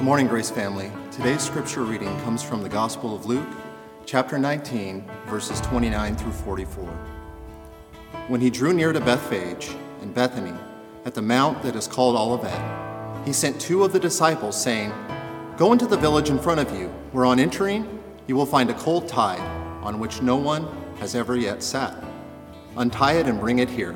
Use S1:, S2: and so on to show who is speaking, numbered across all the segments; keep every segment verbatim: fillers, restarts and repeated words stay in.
S1: Good morning, Grace family. Today's scripture reading comes from the Gospel of Luke, chapter nineteen, verses twenty-nine through forty-four. When he drew near to Bethphage and Bethany, at the mount that is called Olivet, he sent two of the disciples, saying, "Go into the village in front of you, where on entering you will find a colt tied, on which no one has ever yet sat. Untie it and bring it here.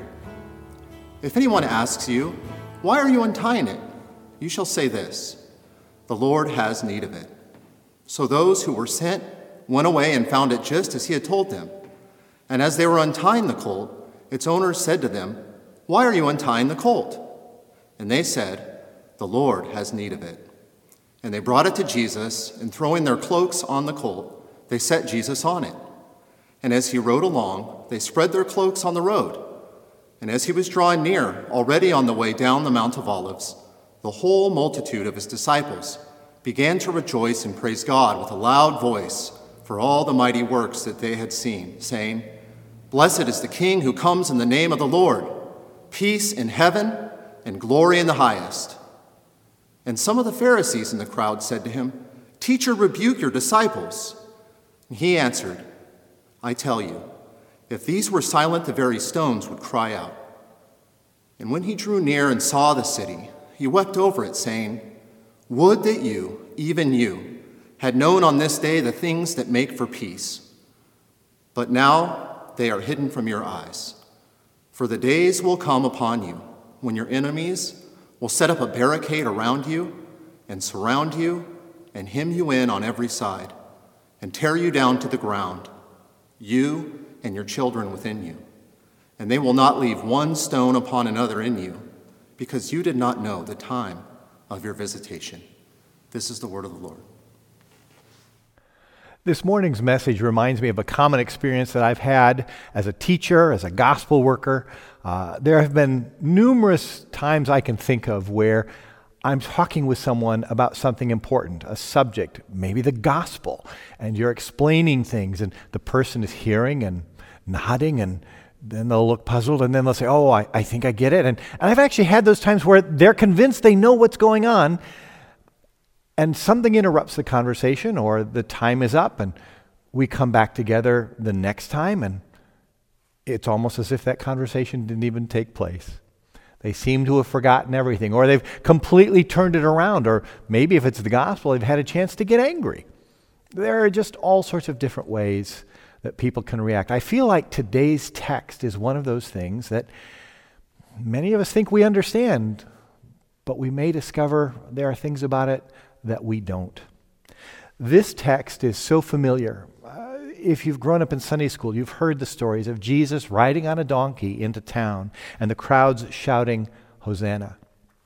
S1: If anyone asks you, 'Why are you untying it?' you shall say this, 'The Lord has need of it.'" So those who were sent went away and found it just as he had told them. And as they were untying the colt, its owners said to them, "Why are you untying the colt?" And they said, "The Lord has need of it." And they brought it to Jesus, and throwing their cloaks on the colt, they set Jesus on it. And as he rode along, they spread their cloaks on the road. And as he was drawing near, already on the way down the Mount of Olives, the whole multitude of his disciples began to rejoice and praise God with a loud voice for all the mighty works that they had seen, saying, "Blessed is the King who comes in the name of the Lord, peace in heaven and glory in the highest." And some of the Pharisees in the crowd said to him, "Teacher, rebuke your disciples." And he answered, "I tell you, if these were silent, the very stones would cry out." And when he drew near and saw the city, he wept over it, saying, "Would that you, even you, had known on this day the things that make for peace. But now they are hidden from your eyes. For the days will come upon you when your enemies will set up a barricade around you and surround you and hem you in on every side and tear you down to the ground, you and your children within you. And they will not leave one stone upon another in you, because you did not know the time of your visitation." This is the word of the Lord.
S2: This morning's message reminds me of a common experience that I've had as a teacher, as a gospel worker. Uh, there have been numerous times I can think of where I'm talking with someone about something important, a subject, maybe the gospel, and you're explaining things, and the person is hearing and nodding, and then they'll look puzzled, and then they'll say, "Oh, I, I think I get it." And, and I've actually had those times where they're convinced they know what's going on, and something interrupts the conversation, or the time is up, and we come back together the next time, and it's almost as if that conversation didn't even take place. They seem to have forgotten everything, or they've completely turned it around, or maybe if it's the gospel, they've had a chance to get angry. There are just all sorts of different ways that people can react. I feel like today's text is one of those things that many of us think we understand, but we may discover there are things about it that we don't. This text is so familiar. Uh, if you've grown up in Sunday school, you've heard the stories of Jesus riding on a donkey into town and the crowds shouting, "Hosanna."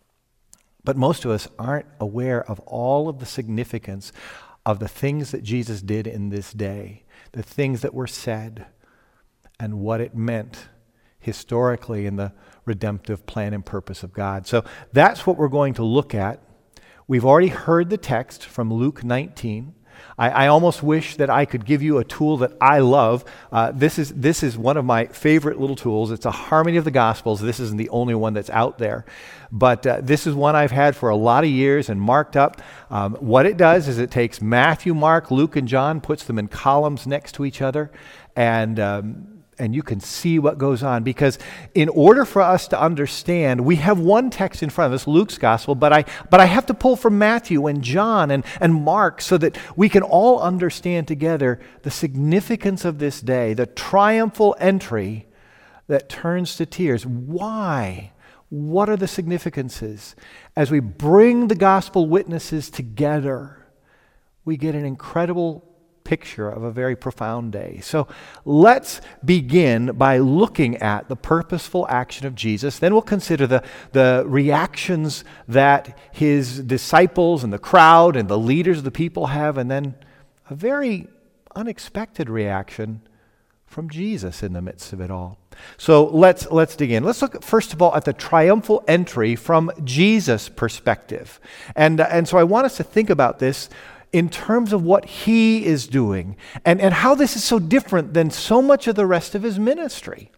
S2: But most of us aren't aware of all of the significance of the things that Jesus did in this day, the things that were said, and what it meant historically in the redemptive plan and purpose of God. So that's what we're going to look at. We've already heard the text from Luke nineteen. I, I almost wish that I could give you a tool that I love. Uh, this is this is one of my favorite little tools. It's a Harmony of the Gospels. This isn't the only one that's out there. But uh, this is one I've had for a lot of years and marked up. Um, what it does is it takes Matthew, Mark, Luke, and John, puts them in columns next to each other, and um, and you can see what goes on. Because in order for us to understand, we have one text in front of us, Luke's gospel, but I but I have to pull from Matthew and John and, and Mark so that we can all understand together the significance of this day, the triumphal entry that turns to tears. Why? What are the significances? As we bring the gospel witnesses together, we get an incredible picture of a very profound day. So let's begin by looking at the purposeful action of Jesus. Then we'll consider the, the reactions that his disciples and the crowd and the leaders of the people have, and then a very unexpected reaction from Jesus in the midst of it all. So let's let's dig in. Let's look first of all at the triumphal entry from Jesus' perspective. And, uh, and so I want us to think about this in terms of what he is doing and, and how this is so different than so much of the rest of his ministry.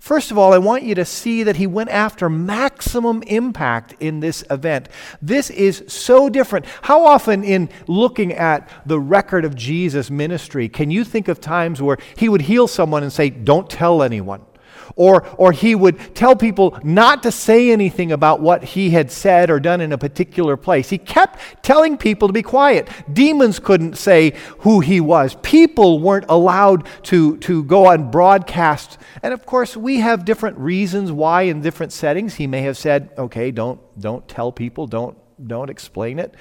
S2: First of all, I want you to see that he went after maximum impact in this event. This is so different. How often in looking at the record of Jesus' ministry can you think of times where he would heal someone and say, don't tell anyone? Or, or he would tell people not to say anything about what he had said or done in a particular place. He kept telling people to be quiet. Demons couldn't say who he was. People weren't allowed to, to go on broadcast. And of course, we have different reasons why in different settings. He may have said, okay, don't, don't tell people, don't, don't explain it.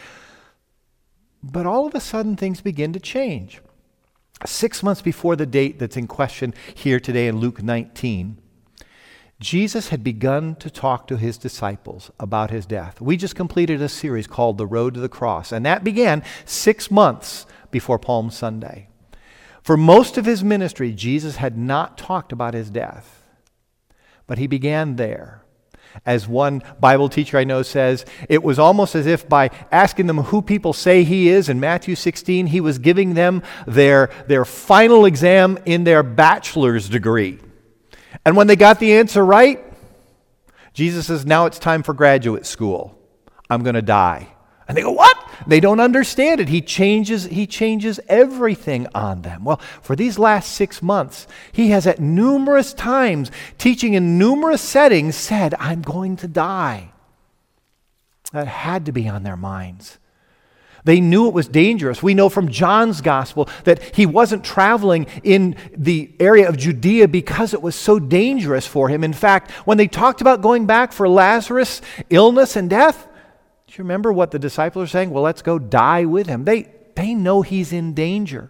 S2: But all of a sudden, things begin to change. Six months before the date that's in question here today in Luke nineteen, Jesus had begun to talk to his disciples about his death. We just completed a series called The Road to the Cross, and that began six months before Palm Sunday. For most of his ministry, Jesus had not talked about his death, but he began there. As one Bible teacher I know says, it was almost as if by asking them who people say he is in Matthew sixteen, he was giving them their, their final exam in their bachelor's degree. And when they got the answer right, Jesus says, now it's time for graduate school. I'm going to die. And they go, what? They don't understand it. He changes, he changes everything on them. Well, for these last six months, he has at numerous times, teaching in numerous settings, said, I'm going to die. That had to be on their minds. They knew it was dangerous. We know from John's gospel that he wasn't traveling in the area of Judea because it was so dangerous for him. In fact, when they talked about going back for Lazarus' illness and death, do you remember what the disciples are saying? Well, let's go die with him. They, they know he's in danger.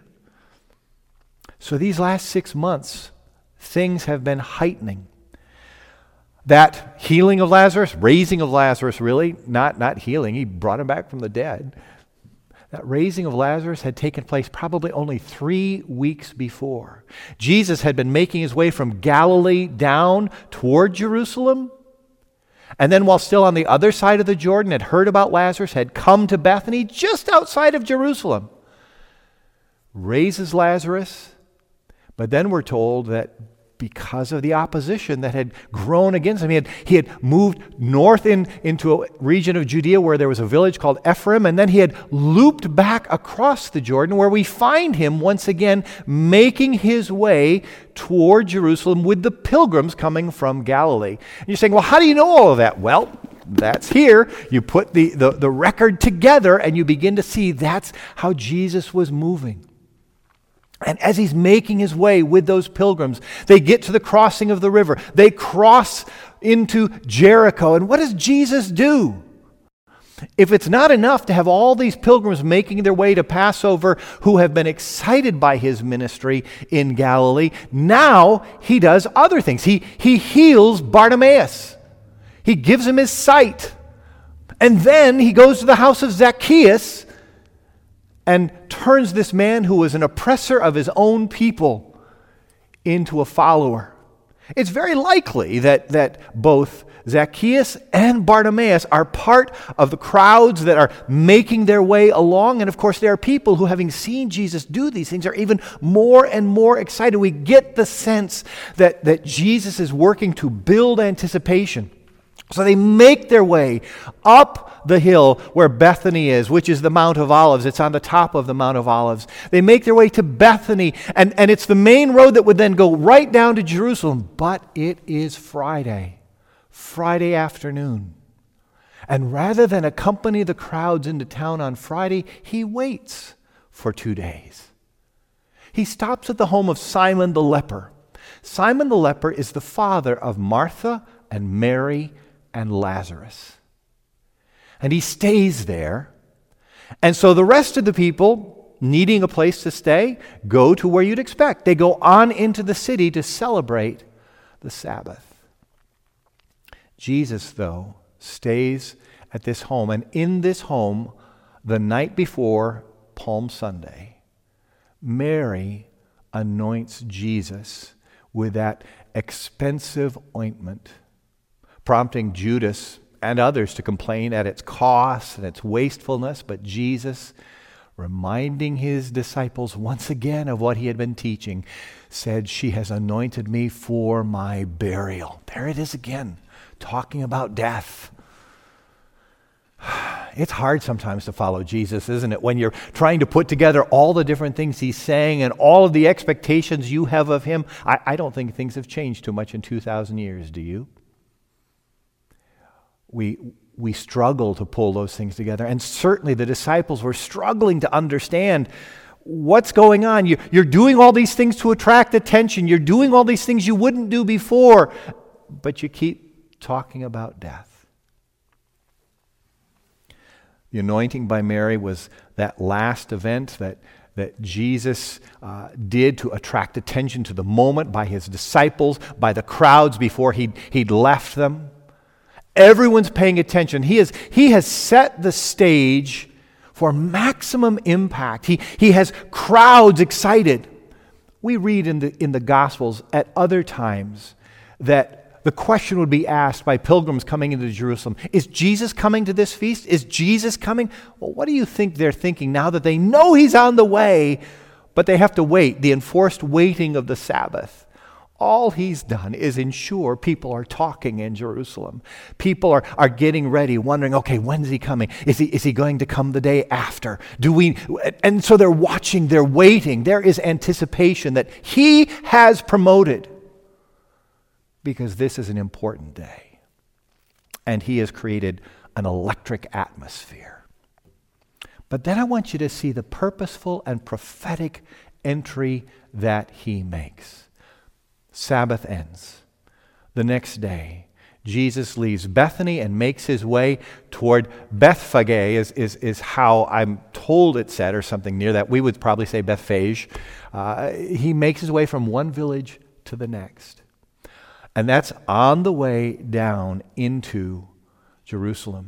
S2: So these last six months, things have been heightening. That healing of Lazarus, raising of Lazarus, really, not, not healing, he brought him back from the dead. That raising of Lazarus had taken place probably only three weeks before. Jesus had been making his way from Galilee down toward Jerusalem. And then while still on the other side of the Jordan, had heard about Lazarus, had come to Bethany just outside of Jerusalem. Raises Lazarus, but then we're told that because of the opposition that had grown against him, he had, he had moved north in, into a region of Judea where there was a village called Ephraim, and then he had looped back across the Jordan where we find him once again making his way toward Jerusalem with the pilgrims coming from Galilee. And you're saying, well, how do you know all of that? Well, that's here. You put the, the, the record together and you begin to see that's how Jesus was moving. And as he's making his way with those pilgrims, they get to the crossing of the river. They cross into Jericho. And what does Jesus do? If it's not enough to have all these pilgrims making their way to Passover who have been excited by his ministry in Galilee, now he does other things. He, he heals Bartimaeus. He gives him his sight. And then he goes to the house of Zacchaeus and turns this man who was an oppressor of his own people into a follower. It's very likely that, that both Zacchaeus and Bartimaeus are part of the crowds that are making their way along. And of course, there are people who, having seen Jesus do these things, are even more and more excited. We get the sense that, that Jesus is working to build anticipation. So they make their way up the hill where Bethany is, which is the Mount of Olives. It's on the top of the Mount of Olives. They make their way to Bethany, and, and it's the main road that would then go right down to Jerusalem. But it is Friday, Friday afternoon. And rather than accompany the crowds into town on Friday, he waits for two days. He stops at the home of Simon the leper. Simon the leper is the father of Martha and Mary and Lazarus. And he stays there. And so the rest of the people, needing a place to stay, go to where you'd expect. They go on into the city to celebrate the Sabbath. Jesus, though, stays at this home. And in this home, the night before Palm Sunday, Mary anoints Jesus with that expensive ointment, prompting Judas and others to complain at its cost and its wastefulness. But Jesus reminding his disciples once again of what he had been teaching, said, "She has anointed me for my burial." There it is again, talking about death. It's hard sometimes to follow Jesus, isn't it? When you're trying to put together all the different things he's saying and all of the expectations you have of him. I, I don't think things have changed too much in two thousand years, do you? We, we struggle to pull those things together. And certainly the disciples were struggling to understand what's going on. You, you're doing all these things to attract attention. You're doing all these things you wouldn't do before. But you keep talking about death. The anointing by Mary was that last event that, that Jesus uh, did to attract attention to the moment by his disciples, by the crowds before he'd, he'd left them. Everyone's paying attention. He, is, he has set the stage for maximum impact. He, he has crowds excited. We read in the, in the Gospels at other times that the question would be asked by pilgrims coming into Jerusalem, is Jesus coming to this feast? Is Jesus coming? Well, what do you think they're thinking now that they know he's on the way, but they have to wait, the enforced waiting of the Sabbath? All he's done is ensure people are talking in Jerusalem. People are, are getting ready, wondering, okay, when's he coming? Is he, is he going to come the day after? Do we? And so they're watching, they're waiting. There is anticipation that he has promoted, because this is an important day. And he has created an electric atmosphere. But then I want you to see the purposeful and prophetic entry that he makes. Sabbath ends. The next day, Jesus leaves Bethany and makes his way toward Bethphage, is, is, is how I'm told it said, or something near that. We would probably say Bethphage. Uh, he makes his way from one village to the next. And that's on the way down into Jerusalem.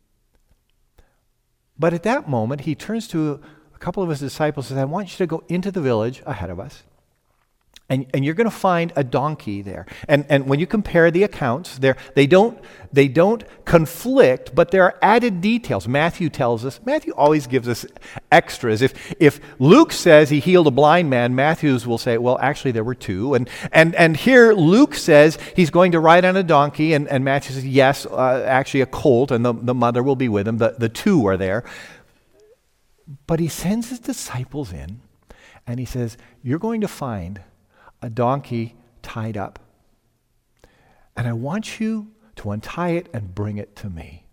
S2: But at that moment, he turns to a couple of his disciples and says, I want you to go into the village ahead of us. And, and you're going to find a donkey there. And, and when you compare the accounts, they don't, they don't conflict, but there are added details. Matthew tells us, Matthew always gives us extras. If, if Luke says he healed a blind man, Matthews will say, well, actually there were two. And, and, and here Luke says he's going to ride on a donkey, and, and Matthew says, yes, uh, actually a colt, and the, the mother will be with him. The, the two are there. But he sends his disciples in, and he says, you're going to find a donkey tied up. And I want you to untie it and bring it to me.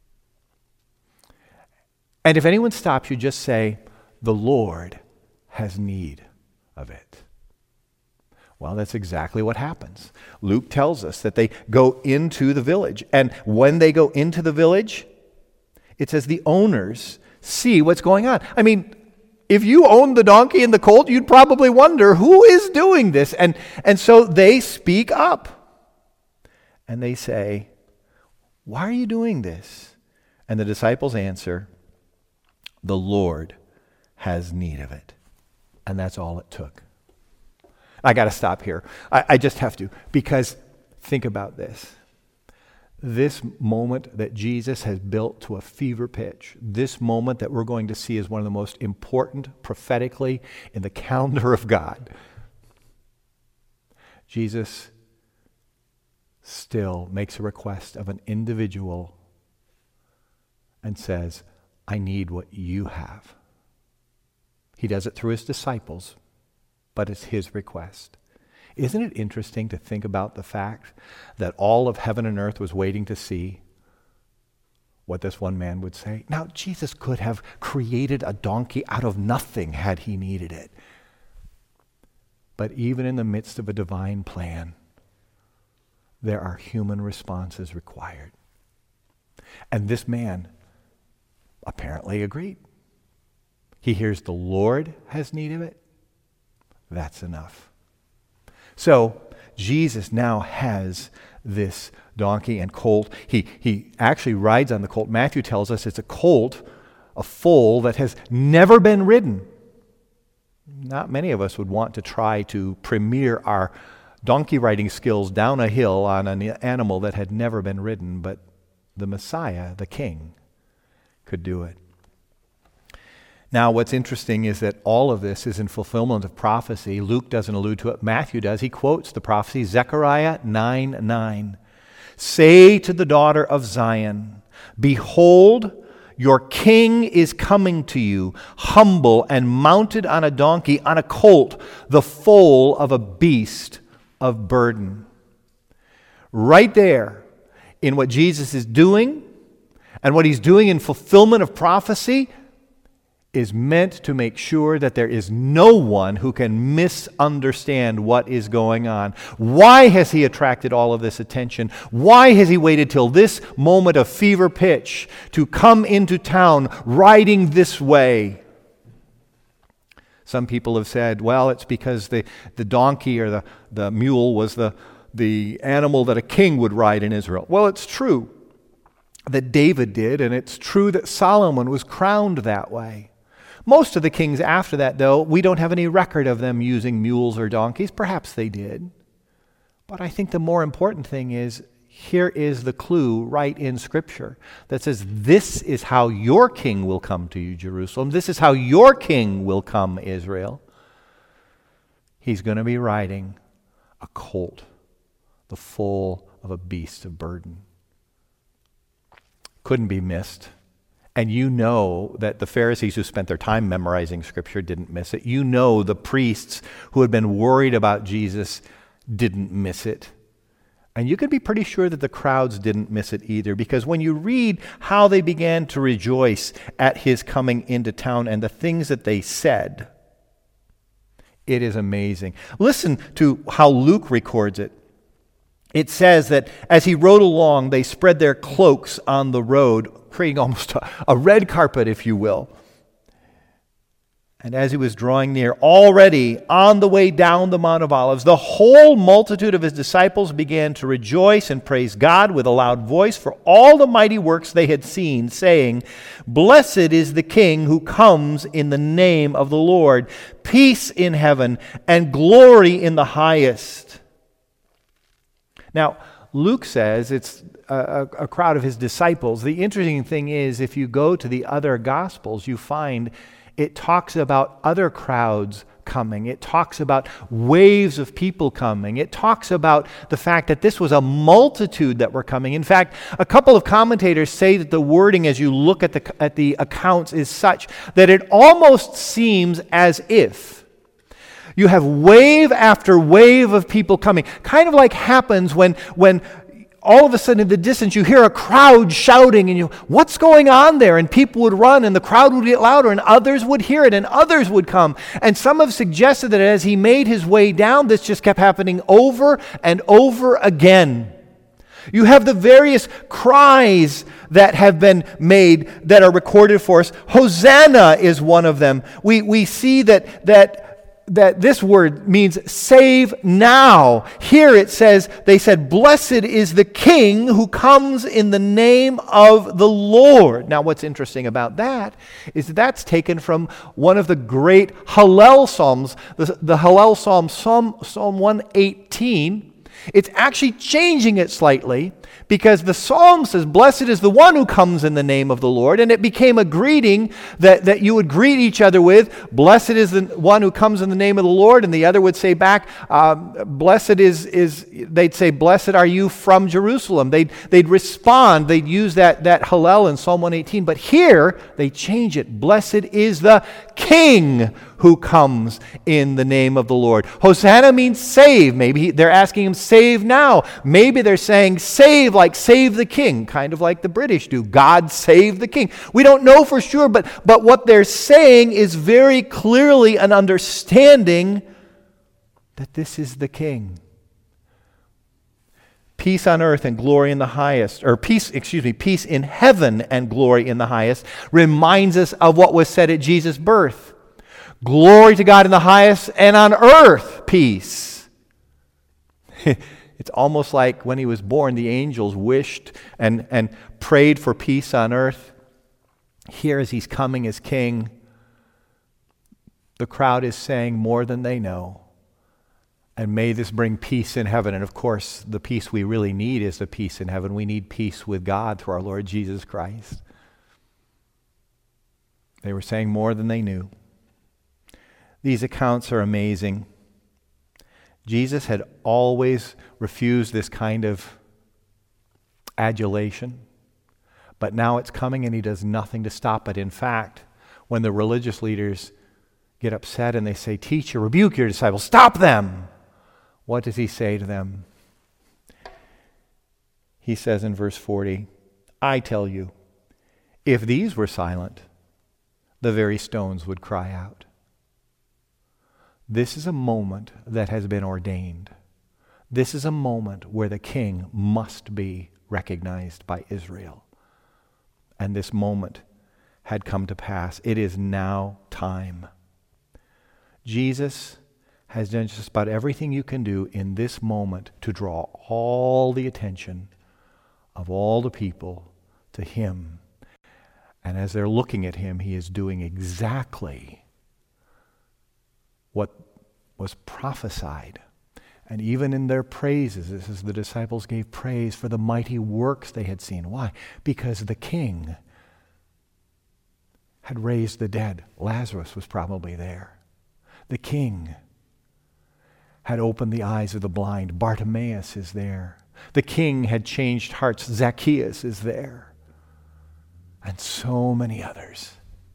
S2: And if anyone stops you, just say, the Lord has need of it. Well, that's exactly what happens. Luke tells us that they go into the village. And when they go into the village, it says the owners see what's going on. I mean, if you owned the donkey and the colt, you'd probably wonder, who is doing this? And, and so they speak up. And they say, why are you doing this? And the disciples answer, the Lord has need of it. And that's all it took. I got to stop here. I, I just have to, because think about this. This moment that Jesus has built to a fever pitch, this moment that we're going to see is one of the most important prophetically in the calendar of God. Jesus still makes a request of an individual and says, I need what you have. He does it through his disciples, but it's his request. Isn't it interesting to think about the fact that all of heaven and earth was waiting to see what this one man would say? Now, Jesus could have created a donkey out of nothing had he needed it. But even in the midst of a divine plan, there are human responses required. And this man apparently agreed. He hears the Lord has need of it. That's enough. So Jesus now has this donkey and colt. He, he actually rides on the colt. Matthew tells us it's a colt, a foal that has never been ridden. Not many of us would want to try to premiere our donkey riding skills down a hill on an animal that had never been ridden, but the Messiah, the King, could do it. Now, what's interesting is that all of this is in fulfillment of prophecy. Luke doesn't allude to it. Matthew does. He quotes the prophecy, Zechariah nine nine. Say to the daughter of Zion, behold, your king is coming to you, humble and mounted on a donkey, on a colt, the foal of a beast of burden. Right there, in what Jesus is doing, and what he's doing in fulfillment of prophecy, is meant to make sure that there is no one who can misunderstand what is going on. Why has he attracted all of this attention? Why has he waited till this moment of fever pitch to come into town riding this way? Some people have said, well, it's because the, the donkey or the, the mule was the, the animal that a king would ride in Israel. Well, it's true that David did, and it's true that Solomon was crowned that way. Most of the kings after that, though, we don't have any record of them using mules or donkeys. Perhaps they did. But I think the more important thing is, here is the clue right in Scripture that says, this is how your king will come to you, Jerusalem. This is how your king will come, Israel. He's going to be riding a colt, the foal of a beast of burden. Couldn't be missed. And you know that the Pharisees who spent their time memorizing Scripture didn't miss it. You know the priests who had been worried about Jesus didn't miss it. And you can be pretty sure that the crowds didn't miss it either, because when you read how they began to rejoice at his coming into town and the things that they said, it is amazing. Listen to how Luke records it. It says that as he rode along, they spread their cloaks on the road, creating almost a, a red carpet, if you will. And as he was drawing near, already on the way down the Mount of Olives, the whole multitude of his disciples began to rejoice and praise God with a loud voice for all the mighty works they had seen, saying, Blessed is the King who comes in the name of the Lord, peace in heaven and glory in the highest. Now, Luke says it's a, a crowd of his disciples. The interesting thing is, if you go to the other Gospels, you find it talks about other crowds coming. It talks about waves of people coming. It talks about the fact that this was a multitude that were coming. In fact, a couple of commentators say that the wording as you look at the, at the accounts is such that it almost seems as if you have wave after wave of people coming. Kind of like happens when, when all of a sudden in the distance you hear a crowd shouting and you, what's going on there? And people would run and the crowd would get louder and others would hear it and others would come. And some have suggested that as he made his way down, this just kept happening over and over again. You have the various cries that have been made that are recorded for us. Hosanna is one of them. We, we see that, that that this word means save now. Here it says, they said, blessed is the King who comes in the name of the Lord. Now what's interesting about that is that that's taken from one of the great Hallel Psalms, the, the Hallel Psalm, Psalm, Psalm one eighteen. It's actually changing it slightly because the psalm says, blessed is the one who comes in the name of the Lord. And it became a greeting that, that you would greet each other with. Blessed is the one who comes in the name of the Lord. And the other would say back, um, blessed is, is, they'd say, blessed are you from Jerusalem. They'd, they'd respond. They'd use that, that Hallel in Psalm one eighteen. But here they change it. Blessed is the King who comes in the name of the Lord. Hosanna means save. Maybe they're asking him, save now. Maybe they're saying save like save the king, kind of like the British do. God save the king. We don't know for sure, but, but what they're saying is very clearly an understanding that this is the king. Peace on earth and glory in the highest, or peace, excuse me, peace in heaven and glory in the highest, reminds us of what was said at Jesus' birth. Glory to God in the highest, and on earth peace. It's almost like when he was born, the angels wished and, and prayed for peace on earth. Here as he's coming as king, the crowd is saying more than they know. And may this bring peace in heaven. And of course, the peace we really need is the peace in heaven. We need peace with God through our Lord Jesus Christ. They were saying more than they knew. These accounts are amazing. Jesus had always refused this kind of adulation, but now it's coming and he does nothing to stop it. In fact, when the religious leaders get upset and they say, "Teacher, rebuke your disciples, stop them," what does he say to them? He says in verse forty, "I tell you, if these were silent, the very stones would cry out." This is a moment that has been ordained. This is a moment where the king must be recognized by Israel. And this moment had come to pass. It is now time. Jesus has done just about everything you can do in this moment to draw all the attention of all the people to him. And as they're looking at him, he is doing exactly what was prophesied. And even in their praises, this is the disciples gave praise for the mighty works they had seen. Why? Because the king had raised the dead. Lazarus was probably there. The king had opened the eyes of the blind. Bartimaeus is there. The king had changed hearts. Zacchaeus is there. And so many others.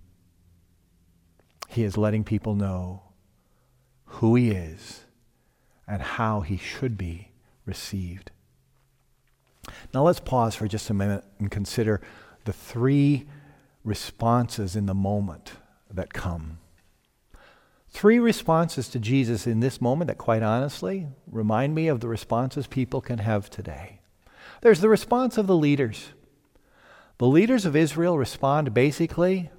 S2: He is letting people know who he is and how he should be received. Now let's pause for just a minute and consider the three responses in the moment that come. Three responses to Jesus in this moment that, quite honestly, remind me of the responses people can have today. There's the response of the leaders. The leaders of Israel respond basically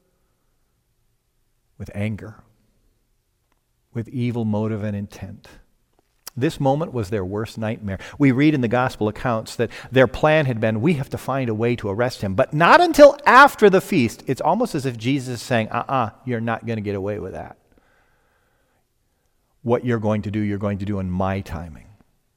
S2: with anger, with evil motive and intent. This moment was their worst nightmare. We read in the gospel accounts that their plan had been, we have to find a way to arrest him, but not until after the feast. It's almost as if Jesus is saying, uh-uh, you're not going to get away with that. What you're going to do, you're going to do in my timing.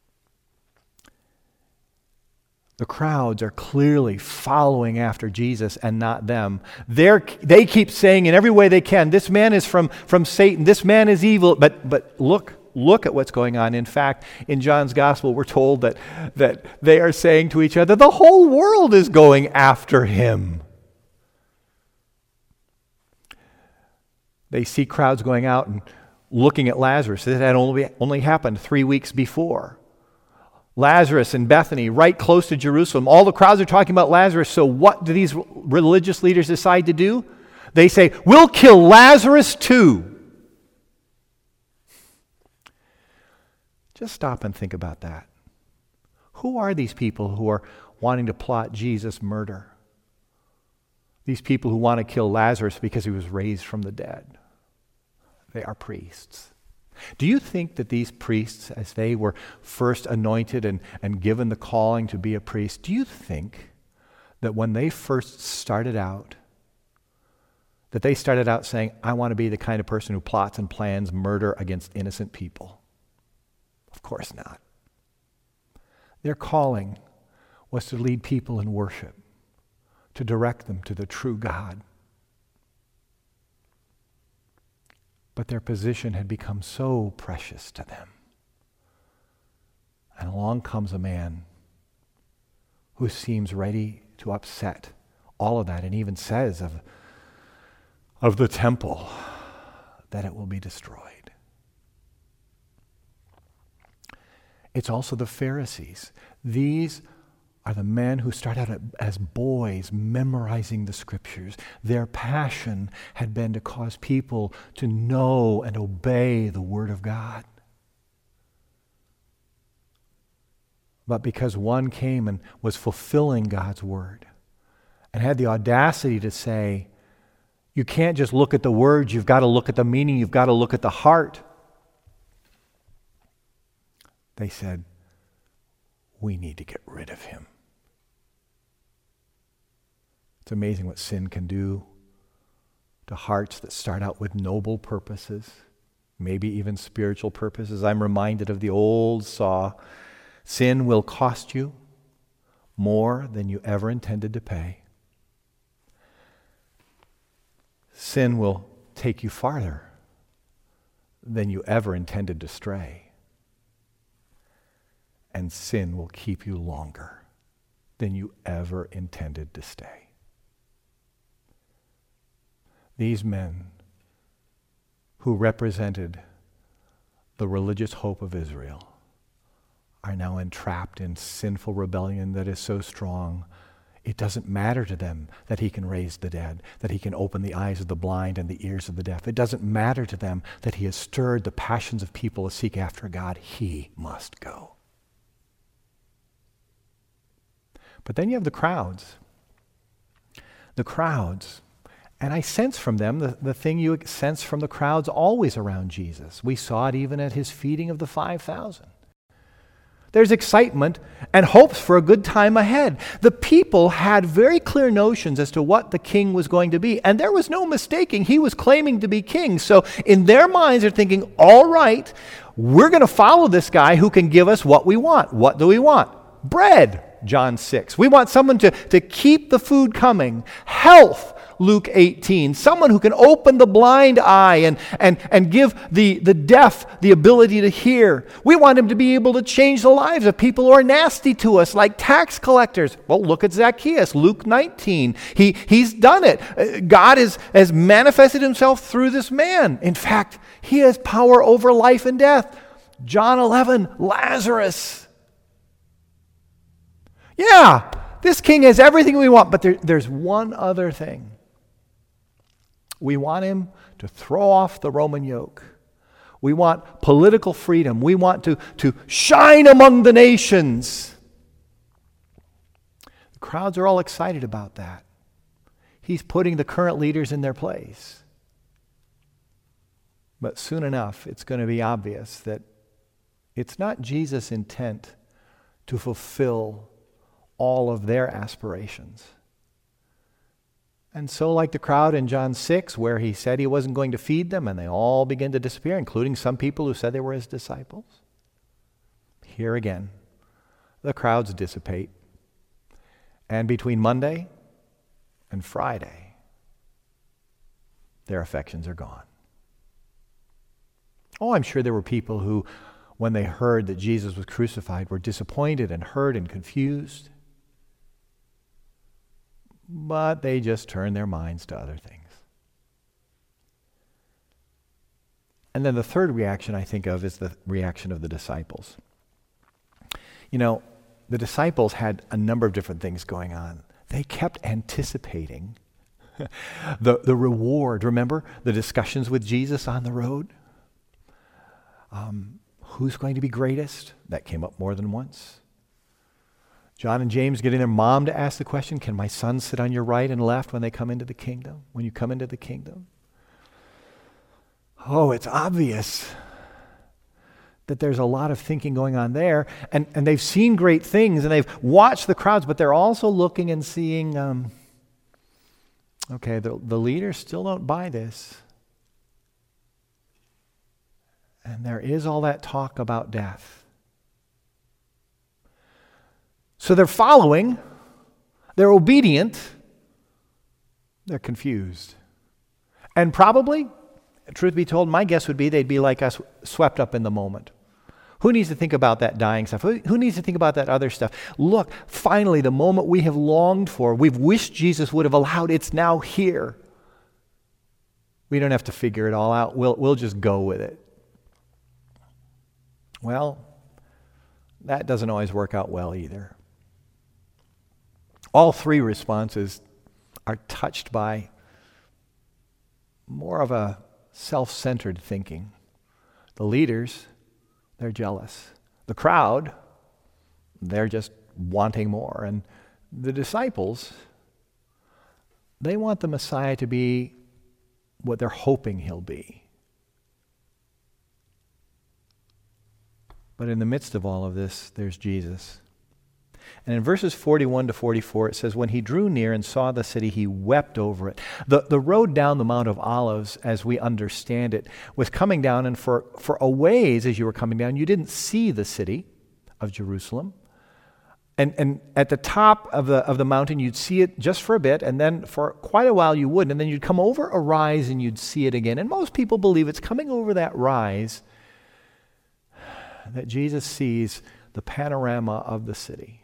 S2: The crowds are clearly following after Jesus and not them. They're, they keep saying in every way they can, this man is from, from Satan, this man is evil, but, but look, look at what's going on. In fact, in John's gospel, we're told that, that they are saying to each other, the whole world is going after him. They see crowds going out and looking at Lazarus. This had only, only happened three weeks before. Lazarus in Bethany, right close to Jerusalem. All the crowds are talking about Lazarus. So what do these religious leaders decide to do? They say, we'll kill Lazarus too. Just stop and think about that. Who are these people who are wanting to plot Jesus' murder? These people who want to kill Lazarus because he was raised from the dead. They are priests. Do you think that these priests, as they were first anointed and, and given the calling to be a priest, do you think that when they first started out, that they started out saying, I want to be the kind of person who plots and plans murder against innocent people? Of course not. Their calling was to lead people in worship, to direct them to the true God. But their position had become so precious to them. And along comes a man who seems ready to upset all of that and even says of, of the temple that it will be destroyed. It's also the Pharisees. These are the men who start out as boys memorizing the scriptures. Their passion had been to cause people to know and obey the word of God. But because one came and was fulfilling God's word and had the audacity to say, you can't just look at the words, you've got to look at the meaning, you've got to look at the heart. They said, we need to get rid of him. It's amazing what sin can do to hearts that start out with noble purposes, maybe even spiritual purposes. I'm reminded of the old saw, sin will cost you more than you ever intended to pay. sin will take you farther than you ever intended to stray. And sin will keep you longer than you ever intended to stay. These men who represented the religious hope of Israel are now entrapped in sinful rebellion that is so strong, it doesn't matter to them that he can raise the dead, that he can open the eyes of the blind and the ears of the deaf. It doesn't matter to them that he has stirred the passions of people to seek after God. He must go. But then you have the crowds. The crowds. And I sense from them the, the thing you sense from the crowds always around Jesus. We saw it even at his feeding of the five thousand. There's excitement and hopes for a good time ahead. The people had very clear notions as to what the king was going to be, and there was no mistaking. He was claiming to be king. So in their minds, they're thinking, all right, we're going to follow this guy who can give us what we want. What do we want? Bread, John six. We want someone to, to keep the food coming. Health, Luke eighteen. Someone who can open the blind eye and, and, and give the, the deaf the ability to hear. We want him to be able to change the lives of people who are nasty to us, like tax collectors. Well, look at Zacchaeus, Luke nineteen. He, he's done it. God is, has manifested himself through this man. In fact, he has power over life and death. John eleven, Lazarus. Yeah, this king has everything we want, but there, there's one other thing. We want him to throw off the Roman yoke. We want political freedom. We want to, to shine among the nations. The crowds are all excited about that. He's putting the current leaders in their place. But soon enough, it's going to be obvious that it's not Jesus' intent to fulfill all of their aspirations. And so like the crowd in John six, where he said he wasn't going to feed them, and they all began to disappear, including some people who said they were his disciples. Here again, the crowds dissipate. And between Monday and Friday, their affections are gone. Oh, I'm sure there were people who, when they heard that Jesus was crucified, were disappointed and hurt and confused. But they just turned their minds to other things. And then the third reaction I think of is the reaction of the disciples. You know, the disciples had a number of different things going on. They kept anticipating the, the reward. Remember the discussions with Jesus on the road? Um, who's going to be greatest? That came up more than once. John and James getting their mom to ask the question, can my son sit on your right and left when they come into the kingdom? When you come into the kingdom? Oh, it's obvious that there's a lot of thinking going on there. And, and they've seen great things and they've watched the crowds, but they're also looking and seeing, um, okay, the, the leaders still don't buy this. And there is all that talk about death. So they're following, they're obedient, they're confused. And probably, truth be told, my guess would be they'd be like us, swept up in the moment. Who needs to think about that dying stuff? Who, who needs to think about that other stuff? Look, finally, the moment we have longed for, we've wished Jesus would have allowed, it's now here. We don't have to figure it all out. We'll, we'll just go with it. Well, that doesn't always work out well either. All three responses are touched by more of a self-centered thinking. The leaders, they're jealous. The crowd, they're just wanting more. And the disciples, they want the Messiah to be what they're hoping he'll be. But in the midst of all of this, there's Jesus. And in verses forty-one to forty-four, it says, when he drew near and saw the city, he wept over it. The, the road down the Mount of Olives, as we understand it, was coming down, and for, for a ways as you were coming down, you didn't see the city of Jerusalem. And, and at the top of the, of the mountain, you'd see it just for a bit, and then for quite a while you wouldn't. And then you'd come over a rise and you'd see it again. And most people believe it's coming over that rise that Jesus sees the panorama of the city.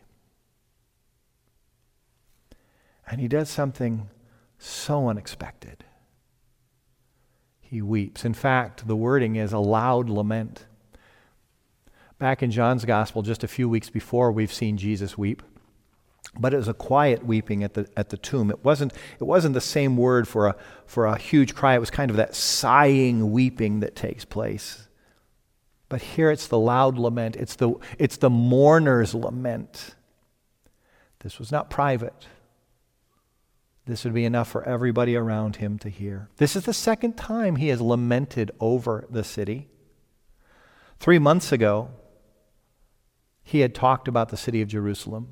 S2: And he does something so unexpected. He weeps. In fact, the wording is a loud lament. Back in John's gospel, just a few weeks before, we've seen Jesus weep. But it was a quiet weeping at the at the tomb. It wasn't it wasn't the same word for a for a huge cry. It was kind of that sighing weeping that takes place. But here it's the loud lament. It's the it's the mourner's lament. This was not private. This would be enough for everybody around him to hear. This is the second time he has lamented over the city. Three months ago, he had talked about the city of Jerusalem.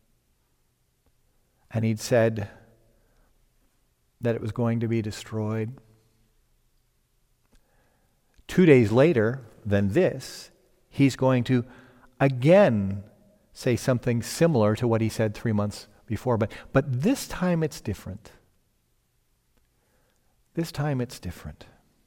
S2: And he'd said that it was going to be destroyed. Two days later than this, he's going to again say something similar to what he said three months before. But, but this time it's different. This time it's different.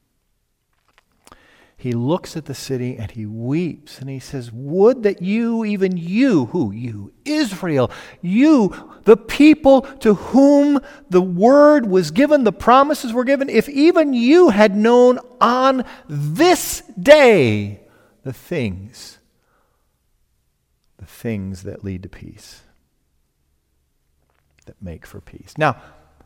S2: He looks at the city and he weeps and he says, would that you, even you, who you, Israel, you, the people to whom the word was given, the promises were given, if even you had known on this day the things, the things that lead to peace, that make for peace. Now,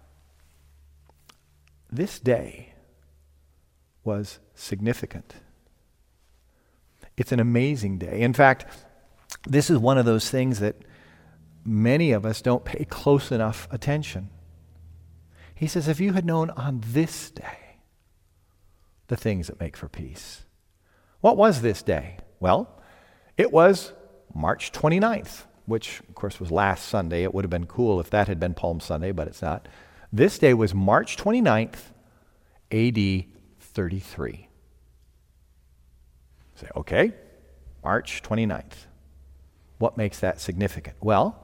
S2: this day was significant. It's an amazing day. In fact, this is one of those things that many of us don't pay close enough attention. He says, if you had known on this day the things that make for peace. What was this day? Well, it was March twenty-ninth, which of course was last Sunday. It would have been cool if that had been Palm Sunday, but it's not. This day was March twenty-ninth, A D thirty-three. Say, okay, March twenty-ninth. What makes that significant? Well,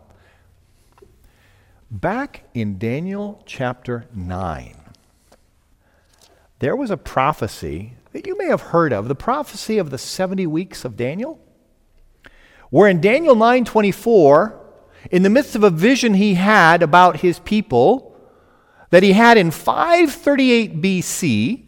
S2: back in Daniel chapter nine, there was a prophecy that you may have heard of, the prophecy of the seventy weeks of Daniel, where in Daniel nine twenty-four, in the midst of a vision he had about his people that he had in five thirty-eight B C,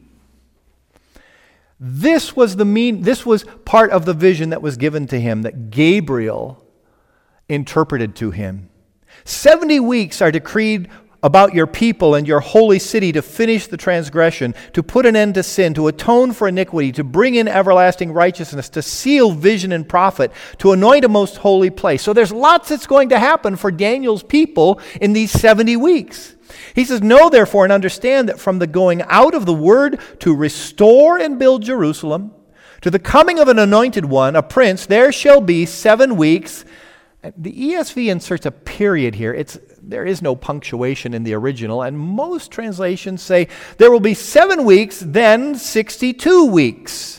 S2: This was the mean. This was part of the vision that was given to him that Gabriel interpreted to him. Seventy weeks are decreed about your people and your holy city to finish the transgression, to put an end to sin, to atone for iniquity, to bring in everlasting righteousness, to seal vision and prophet, to anoint a most holy place. So there's lots that's going to happen for Daniel's people in these seventy weeks. He says, know therefore and understand that from the going out of the word to restore and build Jerusalem, to the coming of an anointed one, a prince, there shall be seven weeks. The E S V inserts a period here. It's, there is no punctuation in the original, and most translations say there will be seven weeks, then sixty-two weeks.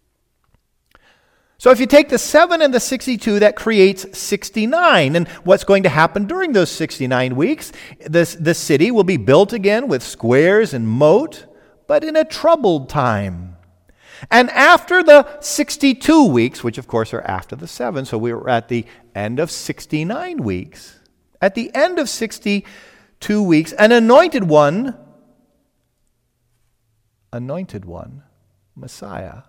S2: So if you take the seven and the sixty-two, that creates sixty-nine. And what's going to happen during those sixty-nine weeks? This, the city will be built again with squares and moat, but in a troubled time. And after the sixty-two weeks, which of course are after the seven, so we were at the end of sixty-nine weeks. At the end of sixty-two weeks, an anointed one, anointed one, Messiah,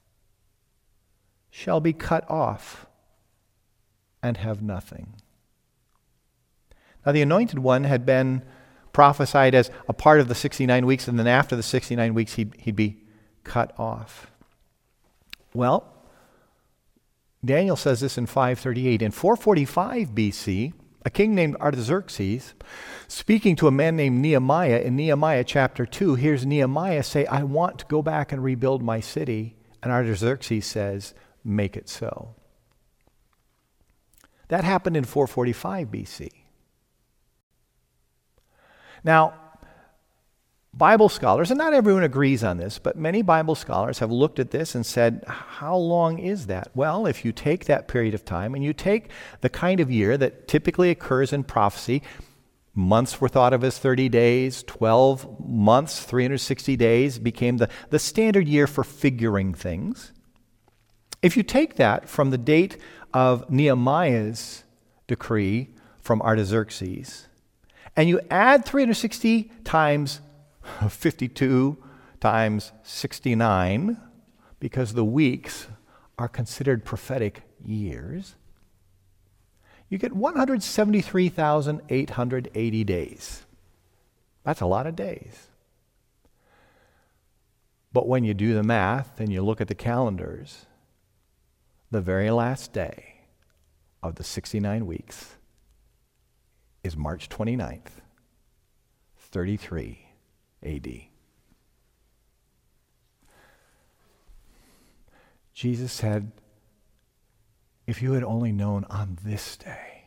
S2: shall be cut off and have nothing. Now the anointed one had been prophesied as a part of the sixty-nine weeks, and then after the sixty-nine weeks he'd, he'd be cut off. Well, Daniel says this in five thirty-eight. In four forty-five B C, a king named Artaxerxes, speaking to a man named Nehemiah in Nehemiah chapter two, hears Nehemiah say, I want to go back and rebuild my city. And Artaxerxes says, make it so. That happened in four forty-five B C. Now, Bible scholars, and not everyone agrees on this, but many Bible scholars have looked at this and said, how long is that? Well, if you take that period of time and you take the kind of year that typically occurs in prophecy, months were thought of as thirty days, twelve months, three hundred sixty days became the, the standard year for figuring things. If you take that from the date of Nehemiah's decree from Artaxerxes, and you add three hundred sixty times fifty-two times sixty-nine, because the weeks are considered prophetic years, you get one hundred seventy-three thousand eight hundred eighty days. That's a lot of days. But when you do the math and you look at the calendars, the very last day of the sixty-nine weeks is March twenty-ninth, thirty-three A D. Jesus said, if you had only known on this day,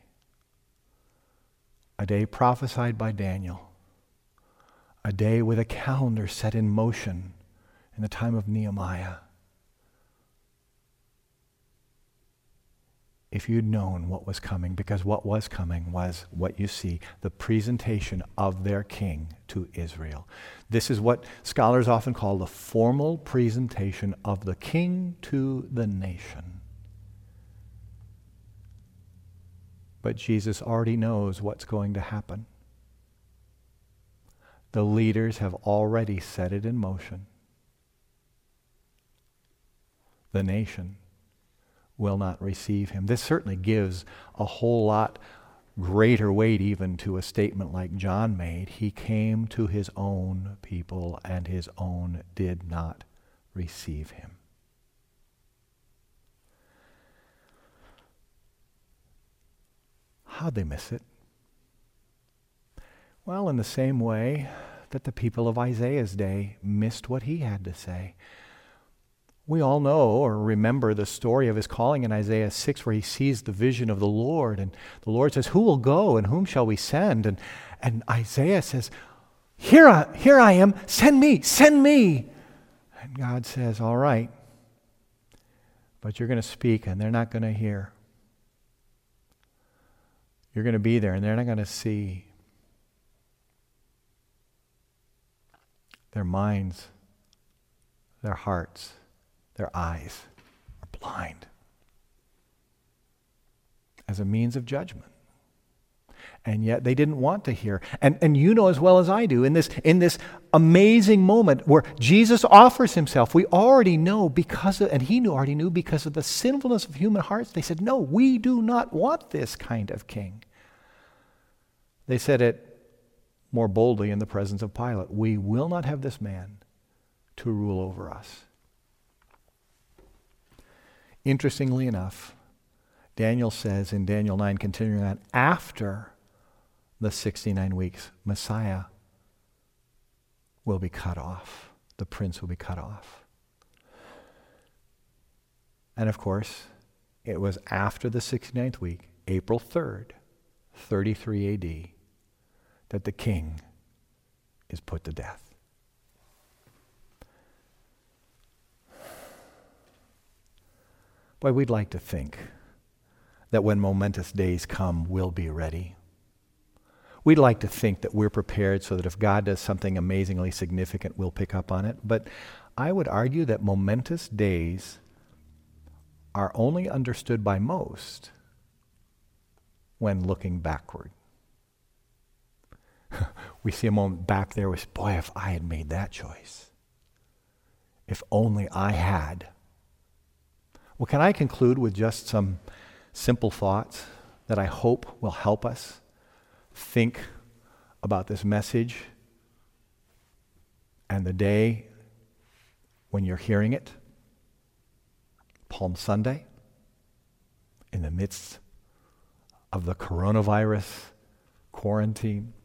S2: a day prophesied by Daniel, a day with a calendar set in motion in the time of Nehemiah, if you'd known what was coming, because what was coming was what you see, the presentation of their king to Israel. This is what scholars often call the formal presentation of the king to the nation. But Jesus already knows what's going to happen. The leaders have already set it in motion. The nation will not receive him. This certainly gives a whole lot greater weight even to a statement like John made. He came to his own people, and his own did not receive him. How'd they miss it? Well, in the same way that the people of Isaiah's day missed what he had to say. We all know or remember the story of his calling in Isaiah six, where he sees the vision of the Lord, and the Lord says, who will go and whom shall we send? And, and Isaiah says, here I, here I am, send me, send me. And God says, all right, but you're going to speak and they're not going to hear. You're going to be there and they're not going to see. Their minds, their hearts, their eyes are blind as a means of judgment. And yet they didn't want to hear. And, and you know as well as I do, in this, in this amazing moment where Jesus offers himself, we already know because of, and he knew, already knew because of the sinfulness of human hearts, they said, no, we do not want this kind of king. They said it more boldly in the presence of Pilate. We will not have this man to rule over us. Interestingly enough, Daniel says in Daniel nine, continuing on, after the sixty-nine weeks, Messiah will be cut off. The prince will be cut off. And of course, it was after the sixty-ninth week, April third, thirty-three A D, that the king is put to death. Boy, we'd like to think that when momentous days come, we'll be ready. We'd like to think that we're prepared so that if God does something amazingly significant, we'll pick up on it. But I would argue that momentous days are only understood by most when looking backward. We see a moment back there with, boy, if I had made that choice. If only I had. Well, can I conclude with just some simple thoughts that I hope will help us think about this message and the day when you're hearing it, Palm Sunday, in the midst of the coronavirus quarantine?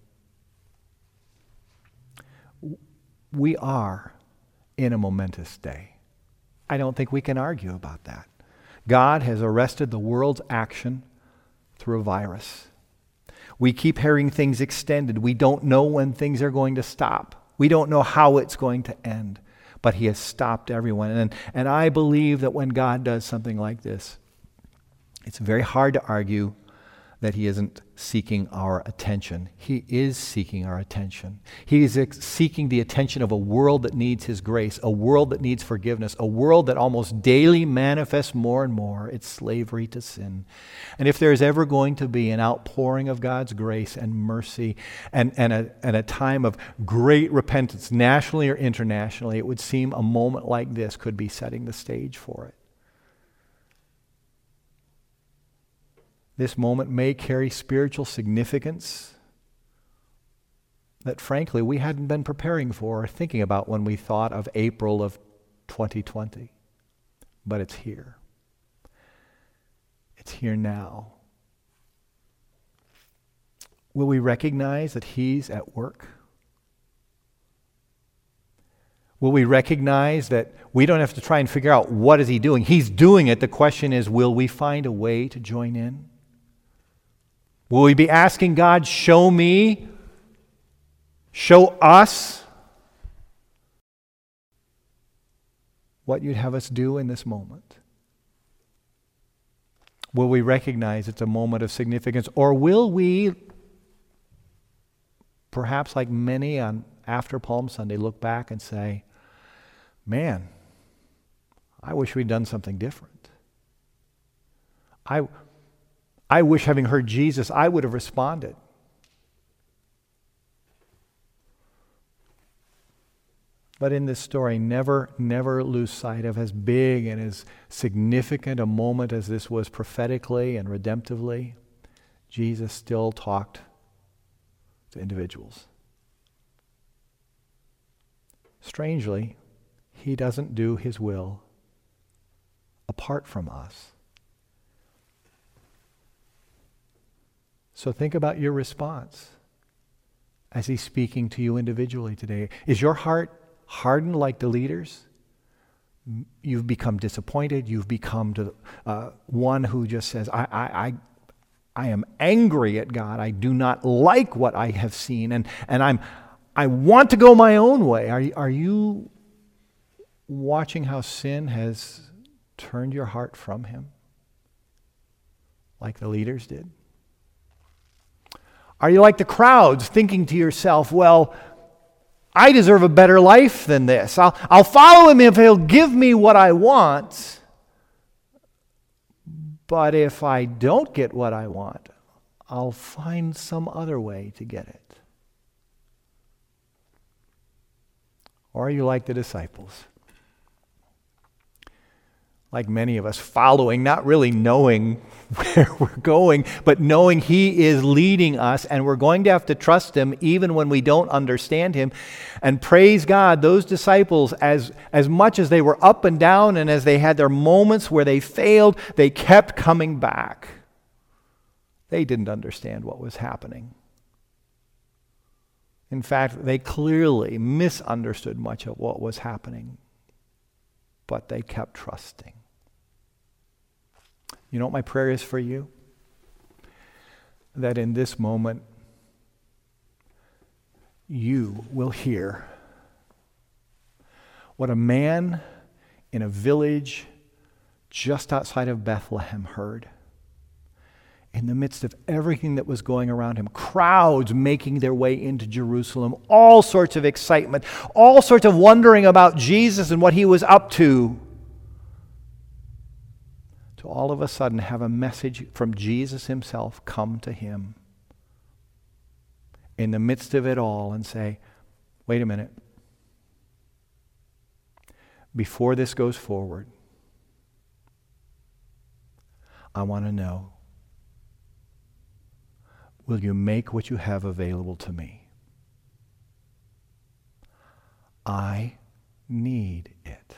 S2: We are in a momentous day. I don't think we can argue about that. God has arrested the world's action through a virus. We keep hearing things extended. We don't know when things are going to stop. We don't know how it's going to end, but he has stopped everyone. And, and I believe that when God does something like this, it's very hard to argue that he isn't seeking our attention. He is seeking our attention. He is ex- seeking the attention of a world that needs his grace, a world that needs forgiveness, a world that almost daily manifests more and more its slavery to sin. And if there's ever going to be an outpouring of God's grace and mercy and, and, a, and a time of great repentance, nationally or internationally, it would seem a moment like this could be setting the stage for it. This moment may carry spiritual significance that, frankly, we hadn't been preparing for or thinking about when we thought of April of twenty twenty. But it's here. It's here now. Will we recognize that he's at work? Will we recognize that we don't have to try and figure out what is he doing? He's doing it. The question is, will we find a way to join in? Will we be asking God, show me, show us what you'd have us do in this moment? Will we recognize it's a moment of significance? Or will we, perhaps like many on after Palm Sunday, look back and say, man, I wish we'd done something different. I I wish, having heard Jesus, I would have responded. But in this story, never, never lose sight of as big and as significant a moment as this was prophetically and redemptively, Jesus still talked to individuals. Strangely, he doesn't do his will apart from us. So think about your response as he's speaking to you individually today. Is your heart hardened like the leaders? You've become disappointed. You've become to, uh, one who just says, I, I, I, I am angry at God. I do not like what I have seen, and, and I'm, I want to go my own way. Are, are you watching how sin has turned your heart from him like the leaders did? Are you like the crowds, thinking to yourself, well, I deserve a better life than this. I'll, I'll follow him if he'll give me what I want. But if I don't get what I want, I'll find some other way to get it. Or are you like the disciples? Like many of us, following, not really knowing where we're going, but knowing he is leading us, and we're going to have to trust him even when we don't understand him. And praise God, those disciples, as, as much as they were up and down and as they had their moments where they failed, they kept coming back. They didn't understand what was happening. In fact, they clearly misunderstood much of what was happening, but they kept trusting. You know what my prayer is for you? That in this moment, you will hear what a man in a village just outside of Bethlehem heard. In the midst of everything that was going around him, crowds making their way into Jerusalem, all sorts of excitement, all sorts of wondering about Jesus and what he was up to, to all of a sudden have a message from Jesus himself come to him in the midst of it all and say, wait a minute, before this goes forward, I want to know, will you make what you have available to me? I need it.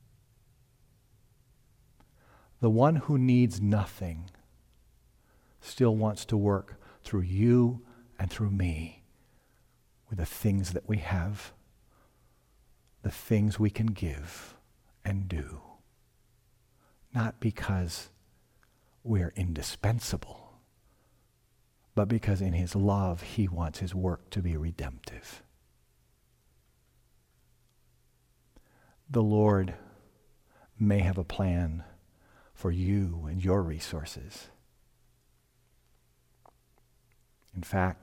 S2: The one who needs nothing still wants to work through you and through me with the things that we have, the things we can give and do. Not because we're indispensable, but because in his love he wants his work to be redemptive. the Lord may have a plan for you and your resources. In fact,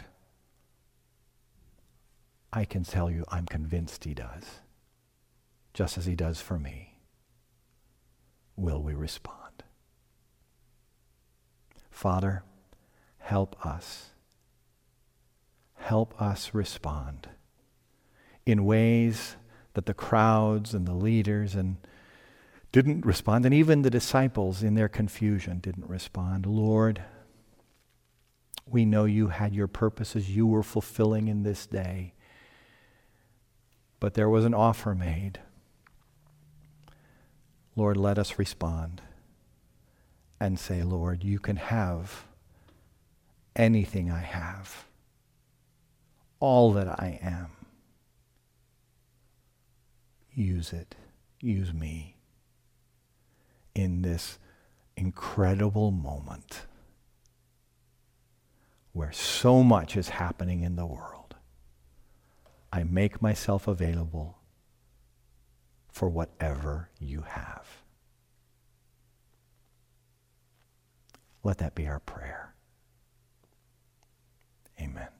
S2: I can tell you I'm convinced he does, just as he does for me. Will we respond? Father, help us. Help us respond in ways that the crowds and the leaders and didn't respond, and even the disciples in their confusion didn't respond. Lord, we know you had your purposes you were fulfilling in this day, but there was an offer made. Lord, let us respond and say, Lord, you can have anything I have, all that I am. Use it. Use me in this incredible moment where so much is happening in the world. I make myself available for whatever you have. Let that be our prayer. Amen.